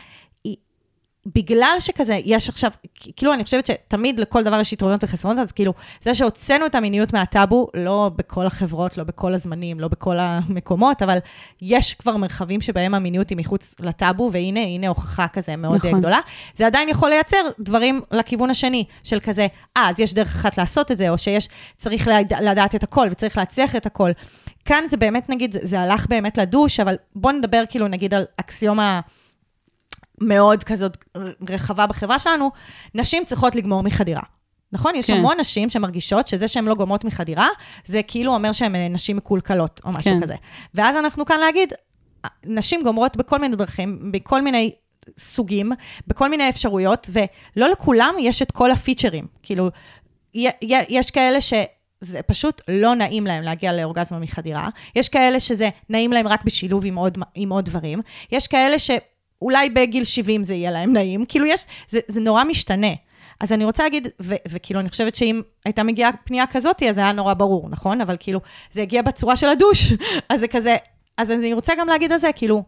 B: בגלל שכזה, יש עכשיו, כאילו אני חושבת שתמיד לכל דבר יש יתרונות וחסרונות, אז כאילו, זה שהוצאנו את המיניות מהטאבו, לא בכל החברות, לא בכל הזמנים, לא בכל המקומות, אבל יש כבר מרחבים שבהם המיניות היא מחוץ לטאבו, והנה, הנה הוכחה כזה מאוד נכון. גדולה. זה עדיין יכול לייצר דברים לכיוון השני, של כזה, אה, אז יש דרך אחת לעשות את זה, או שיש, צריך לדעת את הכל, וצריך להצליח את הכל. כאן זה באמת, נגיד, זה, זה הלך באמת לדוש, אבל בוא נדבר כאילו, נגיד, על אקסיומה מאוד כזאת רחבה בחברה שלנו, נשים צריכות לגמור מחדירה. נכון? יש המון נשים שמרגישות שזה שהן לא גומרות מחדירה, זה כאילו אומר שהן נשים מקולקלות, או משהו כזה. ואז אנחנו כאן להגיד, נשים גומרות בכל מיני דרכים, בכל מיני סוגים, בכל מיני אפשרויות, ולא לכולם יש את כל הפיצ'רים. כאילו, יש כאלה ש... זה פשוט לא נעים להם להגיע לאורגזמה מחדירה. יש כאלה שזה נעים להם רק בשילוב עם עוד, עם עוד דברים. יש כאלה ש... אולי בגיל שבעים זה יהיה להם נעים, כאילו יש, זה, זה נורא משתנה. אז אני רוצה להגיד, ו, וכאילו אני חושבת שאם הייתה מגיעה פנייה כזאת, אז זה היה נורא ברור, נכון? אבל כאילו, זה הגיע בצורה של הדוש, אז זה כזה, אז אני רוצה גם להגיד על זה, כאילו,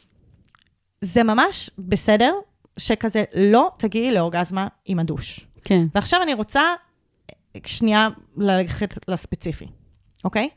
B: זה ממש בסדר, שכזה לא תגיעי לאורגזמה עם הדוש.
A: כן.
B: ועכשיו אני רוצה, שנייה, ללכת לספציפי, אוקיי?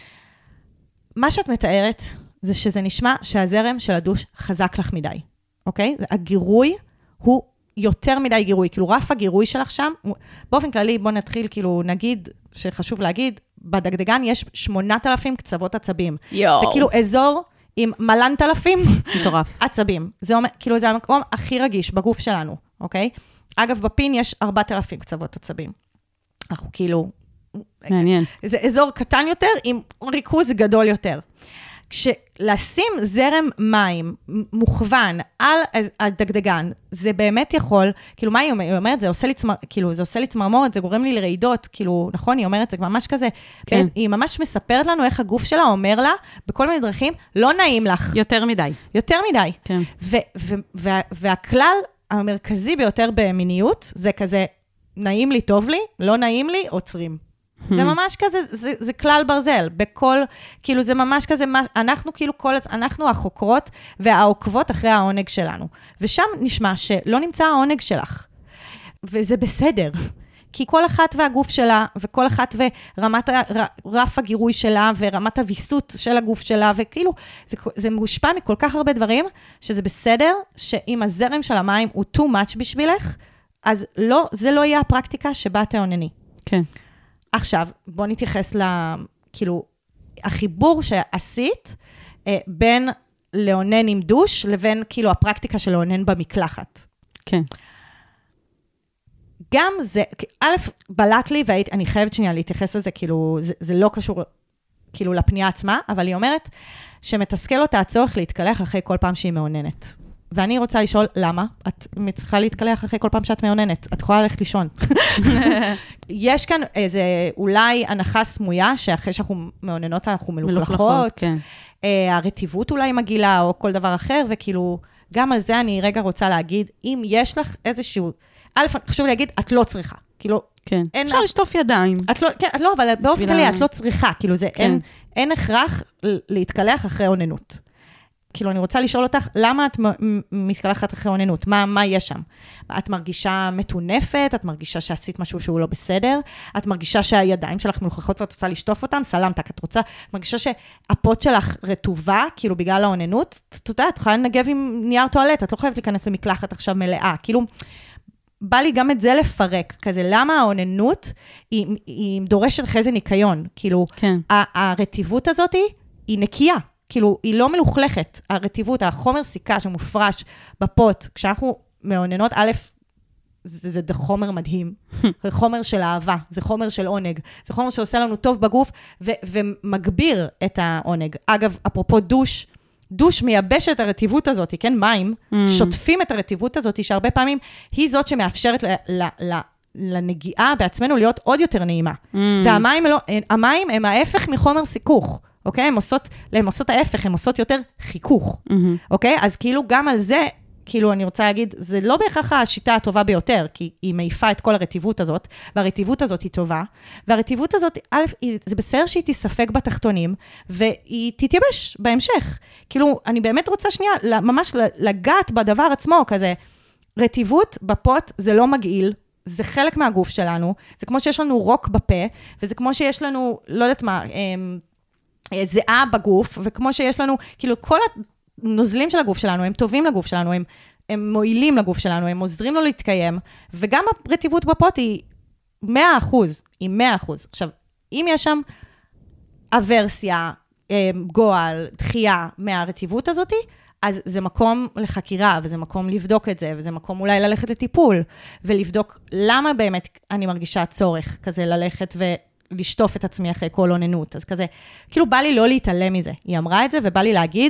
B: מה שאת מתארת, זה שזה נשמע שהזרם של הדוש חזק לך מדי, אוקיי? הגירוי הוא יותר מדי גירוי, כאילו רף הגירוי שלך שם, באופן כללי בוא נתחיל, כאילו נגיד, שחשוב להגיד, בדגדגן יש שמונת אלפים קצוות עצבים. יו. זה כאילו אזור עם מלנת אלפים עצבים. זה אומר, כאילו זה המקום הכי רגיש בגוף שלנו, אוקיי? אגב, בפין יש ארבעת אלפים קצוות עצבים. אנחנו כאילו...
A: מעניין.
B: זה אזור קטן יותר עם ריכוז גדול יותר. כשלשים זרם מים מוכוון על הדגדגן, זה באמת יכול, כאילו מה היא אומרת? זה עושה לי צמר, כאילו זה עושה לי צמרמורת, זה גורם לי לרעידות, כאילו נכון, היא אומרת, זה ממש כזה, כן. היא ממש מספרת לנו איך הגוף שלה אומר לה, בכל מיני דרכים, לא נעים לך.
A: יותר מדי.
B: יותר מדי.
A: כן.
B: ו- ו- וה- והכלל המרכזי ביותר במיניות, זה כזה, נעים לי, טוב לי, לא נעים לי, עוצרים. זה ממש כזה, זה, זה כלל ברזל, בכל, כאילו זה ממש כזה, אנחנו כאילו כל, אנחנו החוקרות והעוקבות אחרי העונג שלנו. ושם נשמע שלא נמצא העונג שלך. וזה בסדר. כי כל אחת והגוף שלה, וכל אחת ורמת רף הגירוי שלה, ורמת הוויסות של הגוף שלה, וכאילו, זה, זה מושפע מכל כך הרבה דברים, שזה בסדר, שאם הזרם של המים הוא too much בשבילך, אז לא, זה לא יהיה הפרקטיקה שבה תעונני.
A: כן.
B: עכשיו, בוא נתייחס ל... כאילו, החיבור שעשית אה, בין לאונן עם דוש, לבין כאילו הפרקטיקה של לאונן במקלחת.
A: כן.
B: גם זה, א', בלט לי, ואני חייבת שנייה להתייחס לזה, כאילו, זה, זה לא קשור כאילו לפנייה עצמה, אבל היא אומרת שמתסכל אותה הצורך להתקלח אחרי כל פעם שהיא מאוננת. ואני רוצה לשאול, למה? את צריכה להתקלח אחרי כל פעם שאת מאוננת. את יכולה ללכת לישון. יש כאן איזה, אולי הנחה סמויה, שאחרי שאנחנו מאוננות, אנחנו מלוכלכות. כן. הרטיבות אולי מגילה, או כל דבר אחר, וכאילו, גם על זה אני רגע רוצה להגיד, אם יש לך איזשהו, א', חשוב להגיד, את לא צריכה. כאילו,
A: כן. אפשר לשטוף ידיים.
B: את לא, כן, את לא, אבל באופן כללי, את לא צריכה. כאילו, זה, אין, אין הכרח להתקלח אחרי אוננות. כאילו, אני רוצה לשאול אותך, למה את מתקלחת אחרי אוננות? מה, מה יש שם? את מרגישה מטונפת? את מרגישה שעשית משהו שהוא לא בסדר? את מרגישה שהידיים שלך מלוכלכות ואת רוצה לשטוף אותם? סלמתק, את רוצה, מרגישה שהפות שלך רטובה, כאילו בגלל האוננות? אתה יודע, את יכולה לנגב עם נייר טואלט, את לא חייבת להיכנס למקלחת עכשיו מלאה. כאילו, בא לי גם את זה לפרק, כזה, למה האוננות היא, היא דורשת אחרי זה ניקיון? כאילו, כן. הרטיבות הזאת היא, היא נקייה. כאילו, היא לא מלוכלכת, הרטיבות, החומר סיכה שמופרש בפות, כשאנחנו מאוננות, א', זה, זה, זה חומר מדהים. זה חומר של אהבה, זה חומר של עונג. זה חומר שעושה לנו טוב בגוף, ו, ומגביר את העונג. אגב, אפרופו דוש, דוש מייבש את הרטיבות הזאת, כן? מים, mm. שוטפים את הרטיבות הזאת, שהרבה פעמים היא זאת שמאפשרת ל, ל, ל, לנגיעה בעצמנו להיות עוד יותר נעימה. Mm. והמים לא, המים הם ההפך מחומר סיכוך, אוקיי? הם עושות, הם עושות ההפך, הם עושות יותר חיכוך, mm-hmm. אוקיי? אז כאילו גם על זה, כאילו אני רוצה להגיד, זה לא בהכרח השיטה הטובה ביותר, כי היא מעיפה את כל הרטיבות הזאת, והרטיבות הזאת היא טובה, והרטיבות הזאת, א', זה בסדר שהיא תספק בתחתונים, והיא תתייבש בהמשך. כאילו, אני באמת רוצה שנייה, ממש לגעת בדבר עצמו, כזה, רטיבות בפוט זה לא מגעיל, זה חלק מהגוף שלנו, זה כמו שיש לנו רוק בפה, וזה כמו שיש לנו, לא יודעת מה, זיעה בגוף, וכמו שיש לנו, כאילו, כל הנוזלים של הגוף שלנו, הם טובים לגוף שלנו, הם, הם מועילים לגוף שלנו, הם עוזרים לו להתקיים, וגם הרטיבות בפוט היא מאה אחוז, היא מאה אחוז. עכשיו, אם יש שם אברסיה, גועל, דחייה מהרטיבות הזאת, אז זה מקום לחקירה, וזה מקום לבדוק את זה, וזה מקום אולי ללכת לטיפול, ולבדוק למה באמת אני מרגישה צורך כזה ללכת ולשטוף את עצמי אחרי כל עוננות. אז כזה, כאילו בא לי לא להתעלם מזה. היא אמרה את זה, ובא לי להגיד,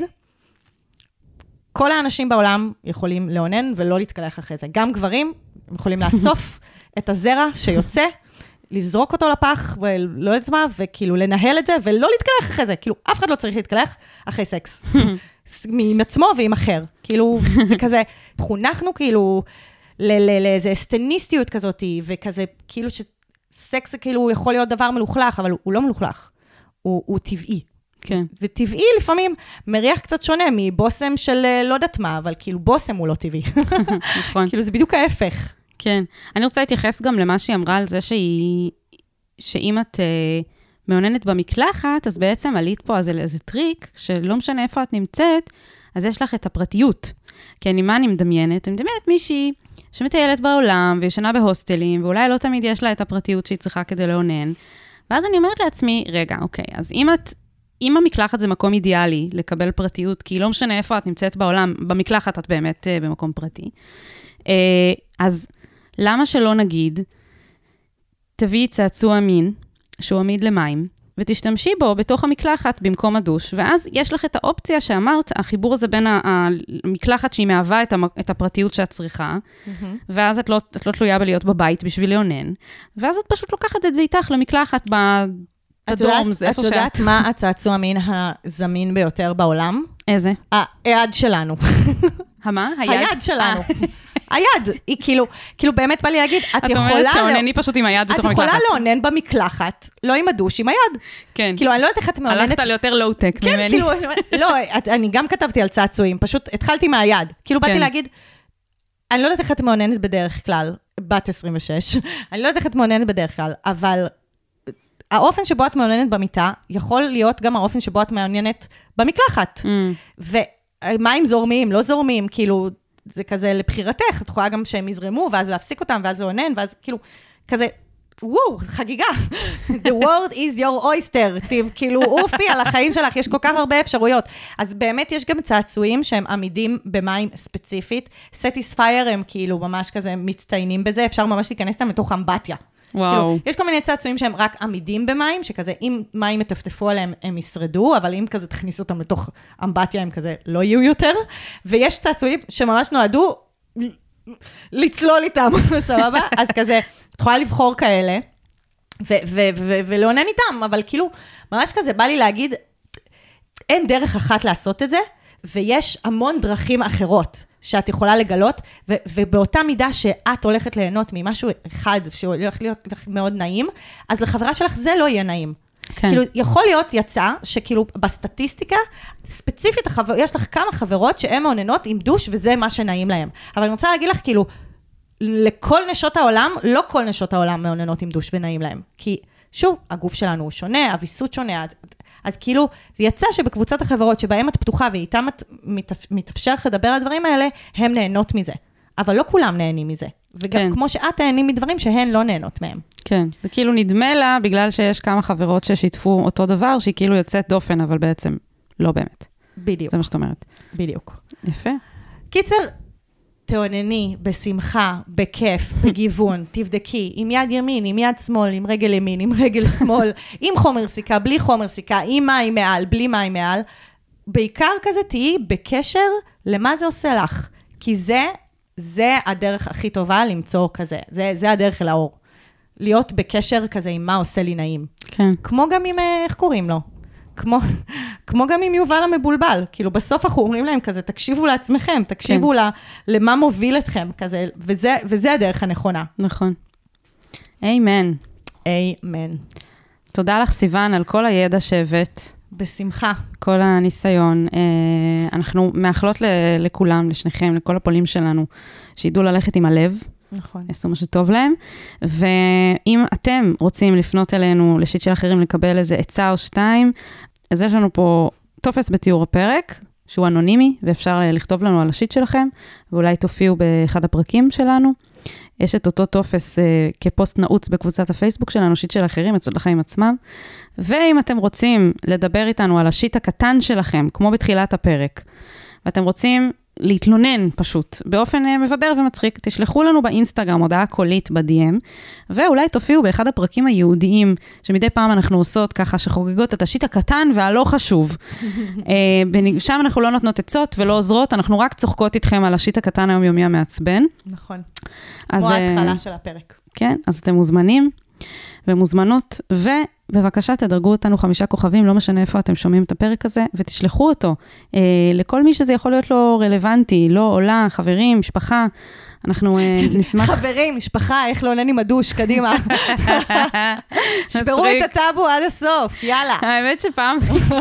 B: כל האנשים בעולם יכולים לעונן ולא להתקלח אחרי זה. גם גברים יכולים לאסוף את הזרע שיוצא, לזרוק אותו לפח, ולא יודעת מה, וכאילו לנהל את זה, ולא להתקלח אחרי זה. כאילו, אף אחד לא צריך להתקלח אחרי סקס. עם עצמו ועם אחר. כאילו, זה כזה, חונכנו כאילו לאיזו אסטניסטיות כזאת, וכזה, כאילו שסקס זה כאילו יכול להיות דבר מלוכלך, אבל הוא לא מלוכלך. הוא, הוא טבעי.
A: כן.
B: וטבעי לפעמים מריח קצת שונה מבוסם של לא יודעת מה, אבל כאילו בוסם הוא לא טבעי.
A: נכון.
B: כאילו זה בדיוק ההפך.
A: כן. אני רוצה להתייחס גם למה שהיא אמרה על זה שהיא, שאם את uh, מעוננת במקלחת, אז בעצם עלית פה אז איזה טריק, שלא משנה איפה את נמצאת, אז יש לך את הפרטיות. כי אני, מה אני מדמיינת? אני מדמיינת מישהי שמטיילת בעולם, וישנה בהוסטלים, ואולי לא תמיד יש לה את הפרטיות שהיא צריכה כדי לעונן. ואז אני אומרת לעצמי, רגע, אוקיי, אז אם את, אם המקלחת זה מקום אידיאלי לקבל פרטיות, כי לא משנה איפה את נמצאת בעולם, במקלחת את באמת uh, במקום פרטי, uh, אז למה שלא נגיד, תביאי צעצוע מין, שהוא עמיד למים, ותשתמשי בו בתוך המקלחת במקום הדוש, ואז יש לך את האופציה שאמרת, החיבור הזה בין המקלחת שהיא מהווה את הפרטיות שאת צריכה, mm-hmm. ואז את לא, את לא תלויה בלהיות בבית בשביל לעונן, ואז את פשוט לוקחת את זה איתך למקלחת בדרום, זה איפה שאת.
B: את יודעת מה הצעצוע המין הזמין ביותר בעולם?
A: איזה?
B: היד שלנו.
A: המה?
B: היד שלנו. היד, היא כאילו, כאילו באמת בא לי להגיד, את יכולה...
A: את אומרת, תעונני פשוט עם היד בתוך המקלחת.
B: את יכולה לעונן במקלחת, לא עם הדוש, עם היד.
A: כן.
B: כאילו, אני לא יודעת איך את מעוננת...
A: הלכת על יותר לואו-טק ממני.
B: כן, כאילו, לא, אני גם כתבתי על צעצועים, פשוט התחלתי מהיד. כאילו, באתי להגיד, אני לא יודעת איך את מעוננת בדרך כלל, בת עשרים ושש, אני לא יודעת איך את מעוננת בדרך כלל, אבל האופן שבו את מעוננת במיטה, יכול להיות גם האופן שבו את מעוננת במקלחת. ומים זורמים, לא זורמים, כאילו... זה כזה לבחירתך, את יכולה גם שהם יזרמו, ואז להפסיק אותם, ואז לעונן, ואז כאילו, כזה, וואו, חגיגה. The world is your oyster, טיב, כאילו, אופי על החיים שלך, יש כל כך הרבה אפשרויות. אז באמת יש גם צעצועים שהם עמידים במים ספציפית, סטיספייר הם כאילו ממש כזה מצטיינים בזה, אפשר ממש להיכנס להם לתוך אמבטיה.
A: וואו.
B: כאילו, יש כל מיני צעצועים שהם רק עמידים במים, שכזה, אם מים מטפטפו עליהם, הם ישרדו, אבל אם כזה תכניסו אותם לתוך אמבטיה, הם כזה לא יהיו יותר. ויש צעצועים שממש נועדו לצלול איתם, סבבה? אז כזה, את יכולה לבחור כאלה, ולעונן איתם, אבל כאילו, ממש כזה, בא לי להגיד, אין דרך אחת לעשות את זה, ויש המון דרכים אחרות שאת יכולה לגלות, ו- ובאותה מידה שאת הולכת ליהנות ממשהו אחד שהולך להיות מאוד נעים, אז לחברה שלך זה לא יהיה נעים. כן. כאילו, יכול להיות יצא שכאילו בסטטיסטיקה, ספציפית החבר... יש לך כמה חברות שהן מעוננות עם דוש, וזה מה שנעים להם. אבל אני רוצה להגיד לך, כאילו, לכל נשות העולם, לא כל נשות העולם מעוננות עם דוש ונעים להם. כי, שוב, הגוף שלנו הוא שונה, הוויסות שונה, אז... אז כאילו, זה יצא שבקבוצת החברות שבהן את פתוחה, ואיתם את מתאפשר לך לדבר על הדברים האלה, הם נהנות מזה. אבל לא כולם נהנים מזה. וגם כן. כמו שאת נהנים מדברים שהן לא נהנות מהם.
A: כן, זה כאילו נדמה לה, בגלל שיש כמה חברות ששיתפו אותו דבר, שהיא כאילו יוצאת דופן, אבל בעצם לא באמת.
B: בדיוק.
A: זה מה שאת אומרת.
B: בדיוק.
A: יפה.
B: קיצר, תעונני, בשמחה, בכיף, בגיוון, תבדקי, עם יד ימין, עם יד שמאל, עם רגל ימין, עם רגל שמאל, עם חומר סיכה, בלי חומר סיכה, עם מים מעל, בלי מים מעל. בעיקר כזה תהיי בקשר למה זה עושה לך. כי זה, זה הדרך הכי טובה למצוא כזה. זה, זה הדרך אל האור. להיות בקשר כזה עם מה עושה לי נעים.
A: כן.
B: כמו גם עם, איך קוראים לו? כמו, כמו גם עם יובל המבולבל. כאילו, בסוף אנחנו אומרים להם כזה, תקשיבו לעצמכם, תקשיבו כן. למה מוביל אתכם, כזה, וזה, וזה הדרך הנכונה.
A: נכון. אמן.
B: אמן.
A: תודה לך, סיוון, על כל הידע שהבאת.
B: בשמחה.
A: כל הניסיון. אנחנו מאחלות לכולם, לשניכם, לכל הפולים שלנו, שידעו ללכת עם הלב.
B: נכון.
A: יעשו משהו טוב להם. ואם אתם רוצים לפנות אלינו לשיט של אחרים, לקבל איזה עצה או שתיים, אז יש לנו פה טופס בתיאור הפרק, שהוא אנונימי, ואפשר לכתוב לנו על השיט שלכם, ואולי תופיעו באחד הפרקים שלנו. יש את אותו טופס אה, כפוסט נעוץ בקבוצת הפייסבוק שלנו, שיט של אחרים, עצות לחיים עצמם. ואם אתם רוצים לדבר איתנו על השיט הקטן שלכם, כמו בתחילת הפרק, ואתם רוצים להתלונן פשוט, באופן אה, מבדר ומצחיק, תשלחו לנו באינסטגרם הודעה קולית ב-די אם, ואולי תופיעו באחד הפרקים היהודיים, שמדי פעם אנחנו עושות ככה, שחוגגות את השיט הקטן והלא חשוב. אה, שם אנחנו לא נותנות עצות ולא עוזרות, אנחנו רק צוחקות איתכם על השיט הקטן היומיומי המעצבן.
B: נכון.
A: אז,
B: כמו ההתחלה של הפרק.
A: כן, אז אתם מוזמנים ומוזמנות, ובבקשה תדרגו אותנו חמישה כוכבים, לא משנה איפה אתם שומעים את הפרק הזה, ותשלחו אותו אה, לכל מי שזה יכול להיות לו רלוונטי, לא עולה, חברים, משפחה, אנחנו אה, נשמח.
B: חברים, משפחה, איך לעונן עם הדוש, קדימה. שברו את הטאבו עד הסוף, יאללה.
A: האמת שפעם,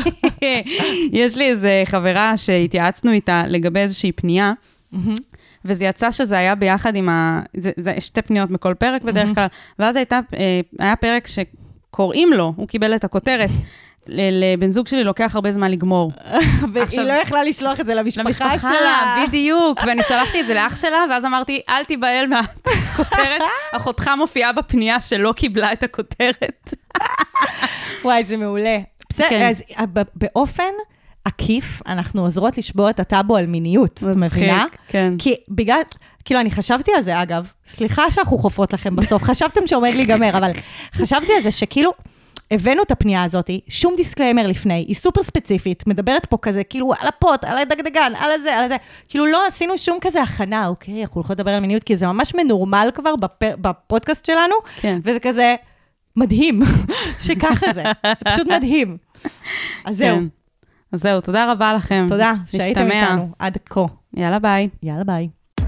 A: יש לי איזה חברה שהתייעצנו איתה לגבי איזושהי פנייה, וזה יצא שזה היה ביחד עם ה... זה, זה שתי פניות בכל פרק בדרך כלל, ואז הייתה, היה פרק שקוראים לו, הוא קיבל את הכותרת, לבן זוג שלי לוקח הרבה זמן לגמור.
B: והיא לא יכלה לשלוח את זה למשפחה שלה.
A: בדיוק, ואני שלחתי את זה לאח שלה, ואז אמרתי, אל תיבהל מהכותרת, אחותך מופיעה בפנייה שלא קיבלה את הכותרת.
B: וואי, זה מעולה. בסדר, אז באופן... עקיף, אנחנו עוזרות לשבור את הטאבו על מיניות, את מבינה?
A: כן.
B: כי בגלל, כאילו, אני חשבתי על זה, אגב, סליחה שאנחנו חופרות לכם בסוף, חשבתם שעומד להיגמר, אבל חשבתי על זה שכאילו, הבאנו את הפנייה הזאת, שום דיסקליימר לפני, היא סופר ספציפית, מדברת פה כזה, כאילו, על הפוט, על הדגדגן, על הזה, על הזה, כאילו, לא עשינו שום כזה הכנה, אוקיי, אנחנו הולכות לדבר על מיניות, כי זה ממש מנורמל כבר בפ... בפודקאסט שלנו,
A: כן.
B: וזה כזה מדהים, שככה זה, זה פשוט מדהים. אז זהו.
A: כן. אז זהו, תודה רבה לכם.
B: תודה, שהייתם איתנו עד כה.
A: יאללה ביי.
B: יאללה ביי.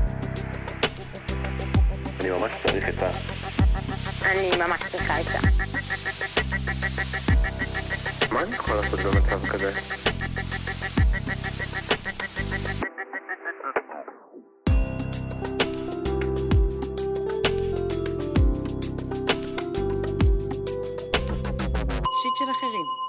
C: אני ממש צריך את ה...
D: אני ממש צריכה את זה.
C: מה אני יכול לעשות במצב כזה?
A: שיט של אחרים.